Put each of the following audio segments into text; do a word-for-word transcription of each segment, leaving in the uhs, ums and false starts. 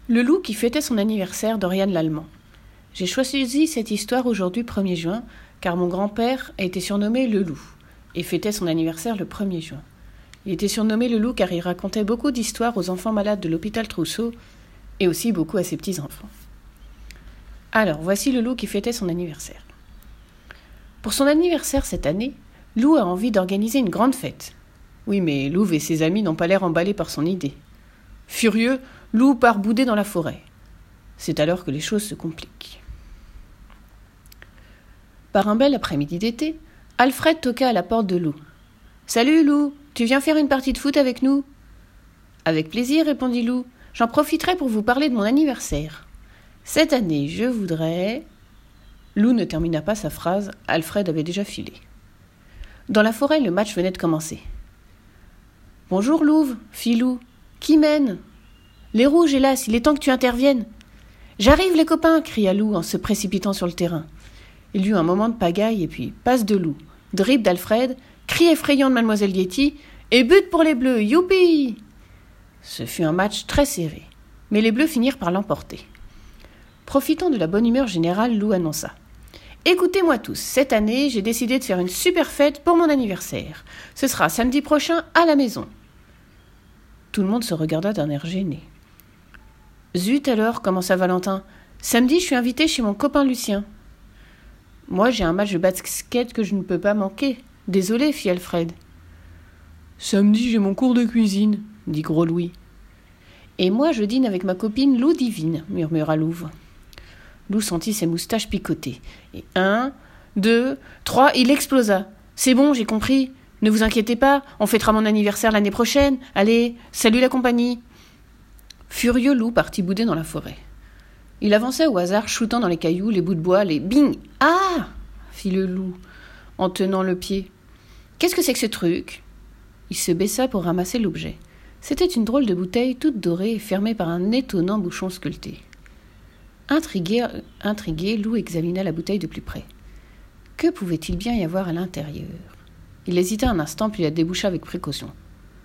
Le loup qui fêtait son anniversaire d'Oriane Lallemand. J'ai choisi cette histoire aujourd'hui premier juin, car mon grand-père a été surnommé le loup, et fêtait son anniversaire le premier juin. Il était surnommé le loup car il racontait beaucoup d'histoires aux enfants malades de l'hôpital Trousseau, et aussi beaucoup à ses petits-enfants. Alors, voici le loup qui fêtait son anniversaire. Pour son anniversaire cette année, Lou a envie d'organiser une grande fête. Oui, mais Louve et ses amis n'ont pas l'air emballés par son idée. Furieux, Lou part bouder dans la forêt. C'est alors que les choses se compliquent. Par un bel après-midi d'été, Alfred toqua à la porte de Lou. « Salut Lou, tu viens faire une partie de foot avec nous ?»« Avec plaisir, répondit Lou. J'en profiterai pour vous parler de mon anniversaire. Cette année, je voudrais... » Lou ne termina pas sa phrase, Alfred avait déjà filé. Dans la forêt, le match venait de commencer. « Bonjour Louve, fit Lou. Qui mène ? Les rouges, hélas, il est temps que tu interviennes. »« J'arrive les copains !» cria Lou en se précipitant sur le terrain. Il y eut un moment de pagaille et puis passe de Lou, dribble d'Alfred, cri effrayant de Mademoiselle Yeti et but pour les Bleus, youpi ! Ce fut un match très serré, mais les Bleus finirent par l'emporter. Profitant de la bonne humeur générale, Lou annonça. « Écoutez-moi tous, cette année, j'ai décidé de faire une super fête pour mon anniversaire. Ce sera samedi prochain à la maison. » Tout le monde se regarda d'un air gêné. « Zut alors, commença Valentin. Samedi, je suis invité chez mon copain Lucien. »« Moi, j'ai un match de basket que je ne peux pas manquer. Désolé, fit Alfred. »« Samedi, j'ai mon cours de cuisine, dit Gros Louis. »« Et moi, je dîne avec ma copine Lou Divine, murmura Louve. » Lou sentit ses moustaches picoter. Et un, deux, trois, il explosa. « C'est bon, j'ai compris. Ne vous inquiétez pas, on fêtera mon anniversaire l'année prochaine. Allez, salut la compagnie. » Furieux, Lou partit bouder dans la forêt. Il avançait au hasard, shootant dans les cailloux, les bouts de bois, les bing. « Ah !» fit le loup, en tenant le pied. « Qu'est-ce que c'est que ce truc ?» Il se baissa pour ramasser l'objet. C'était une drôle de bouteille toute dorée et fermée par un étonnant bouchon sculpté. Intrigué, intrigué, Lou examina la bouteille de plus près. Que pouvait-il bien y avoir à l'intérieur ? Il hésita un instant, puis la déboucha avec précaution. Ploup !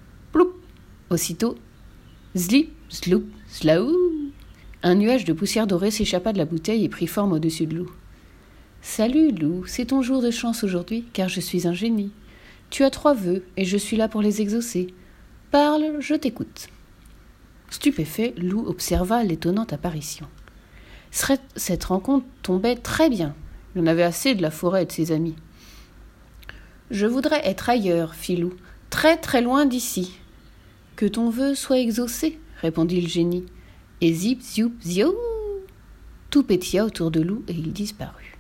Aussitôt, zlip, zloup, zlaou ! Un nuage de poussière dorée s'échappa de la bouteille et prit forme au-dessus de Lou. « Salut, Lou, c'est ton jour de chance aujourd'hui, car je suis un génie. Tu as trois vœux, et je suis là pour les exaucer. Parle, je t'écoute. » Stupéfait, Lou observa l'étonnante apparition. Cette rencontre tombait très bien. Il en avait assez de la forêt et de ses amis. « Je voudrais être ailleurs, fit Lou, très très loin d'ici. »« Que ton vœu soit exaucé, répondit le génie. Et zip, zioup, ziou !» Tout pétilla autour de Lou et il disparut.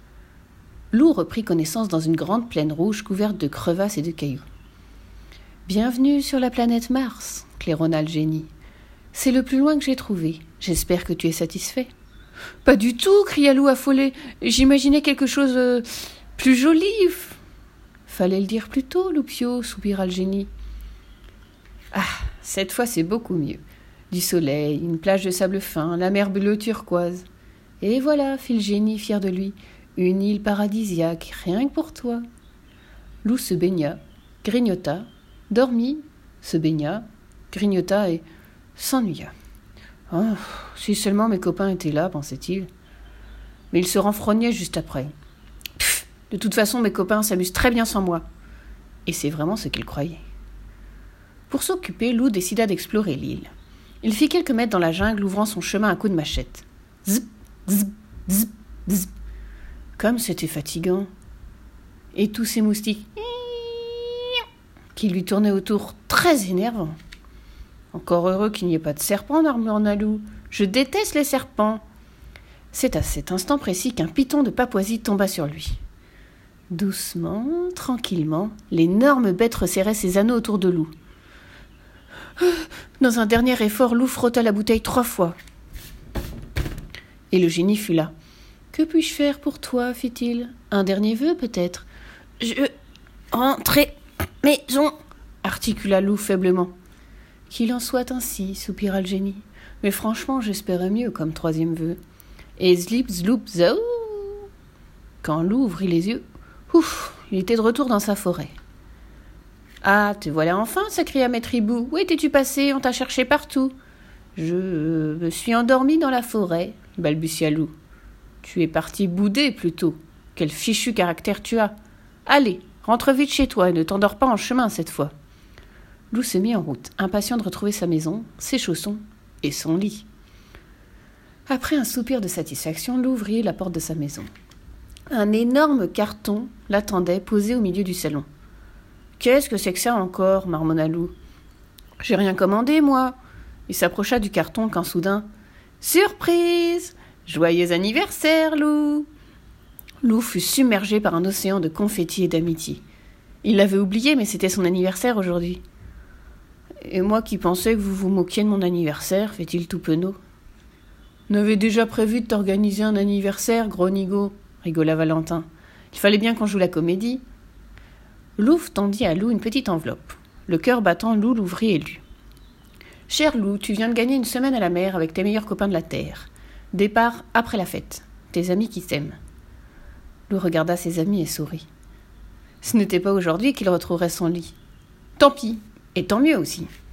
Lou reprit connaissance dans une grande plaine rouge couverte de crevasses et de cailloux. « Bienvenue sur la planète Mars, claironna le génie. C'est le plus loin que j'ai trouvé. J'espère que tu es satisfait. »« Pas du tout, cria Lou affolé. J'imaginais quelque chose euh, plus joli. »« Fallait le dire plus tôt, Loupio, soupira le génie. »« Ah, cette fois c'est beaucoup mieux. Du soleil, une plage de sable fin, la mer bleue turquoise. Et voilà, fit le génie fier de lui, une île paradisiaque, rien que pour toi. » Lou se baigna, grignota, dormit, se baigna, grignota et s'ennuya. « Oh, si seulement mes copains étaient là, pensait-il. Mais il se renfrognait juste après. « Pff, de toute façon, mes copains s'amusent très bien sans moi. » Et c'est vraiment ce qu'il croyait. Pour s'occuper, Lou décida d'explorer l'île. Il fit quelques mètres dans la jungle, ouvrant son chemin à coups de machette. Zip, zip, zip, zip. Comme c'était fatigant. Et tous ces moustiques qui lui tournaient autour, très énervants. Encore heureux qu'il n'y ait pas de serpent, murmura Lou. Je déteste les serpents. C'est à cet instant précis qu'un python de Papouasie tomba sur lui. Doucement, tranquillement, l'énorme bête resserrait ses anneaux autour de Lou. Dans un dernier effort, Lou frotta la bouteille trois fois. Et le génie fut là. « Que puis-je faire pour toi ?» fit-il. « Un dernier vœu, peut-être ?»« Je... rentrer maison !» articula Lou faiblement. « Qu'il en soit ainsi, soupira le génie. Mais franchement, j'espérais mieux comme troisième vœu. » Et zlip, zloup, zaou ! Quand Lou ouvrit les yeux, ouf, il était de retour dans sa forêt. « Ah, te voilà enfin !» s'écria Maître Hibou. « Où étais-tu passé ? On t'a cherché partout. » Je me suis endormi dans la forêt, balbutia Lou. Tu es parti bouder plutôt. Quel fichu caractère tu as. Allez, rentre vite chez toi et ne t'endors pas en chemin cette fois. Lou se mit en route, impatient de retrouver sa maison, ses chaussons et son lit. Après un soupir de satisfaction, Lou ouvrit la porte de sa maison. Un énorme carton l'attendait posé au milieu du salon. « Qu'est-ce que c'est que ça encore ?» marmonna Lou. « J'ai rien commandé, moi !» Il s'approcha du carton quand soudain... « Surprise ! Joyeux anniversaire, Lou !» Lou fut submergé par un océan de confettis et d'amitié. Il l'avait oublié, mais c'était son anniversaire aujourd'hui. « Et moi qui pensais que vous vous moquiez de mon anniversaire, fait-il tout penaud. »« N'avais déjà prévu de t'organiser un anniversaire, gros nigo !» rigola Valentin. « Il fallait bien qu'on joue la comédie. » Lou tendit à Lou une petite enveloppe. Le cœur battant, Lou l'ouvrit et lut. « Cher Lou, tu viens de gagner une semaine à la mer avec tes meilleurs copains de la Terre. Départ après la fête. Tes amis qui t'aiment. » Lou regarda ses amis et sourit. Ce n'était pas aujourd'hui qu'il retrouverait son lit. Tant pis, et tant mieux aussi.